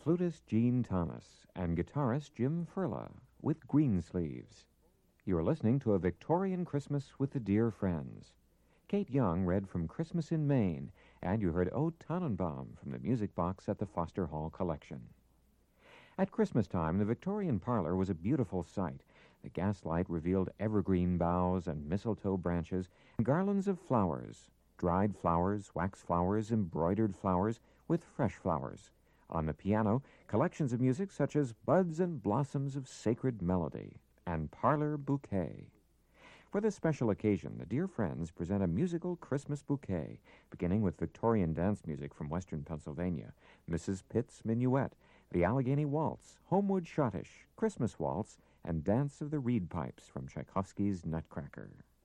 flutist Gene Thomas and guitarist Jim Furla with Greensleeves. You're listening to A Victorian Christmas with the Dear Friends. Kate Young read from Christmas in Maine, and you heard O Tannenbaum from the music box at the Foster Hall Collection. At Christmas time, the Victorian parlor was a beautiful sight. The gaslight revealed evergreen boughs and mistletoe branches and garlands of flowers, dried flowers, wax flowers, embroidered flowers with fresh flowers. On the piano, collections of music such as Buds and Blossoms of Sacred Melody and Parlor Bouquet. For this special occasion, the Dear Friends present a musical Christmas bouquet, beginning with Victorian dance music from western Pennsylvania, Mrs. Pitt's Minuet, the Allegheny Waltz, Homewood Schottish, Christmas Waltz, and Dance of the Reed Pipes from Tchaikovsky's Nutcracker.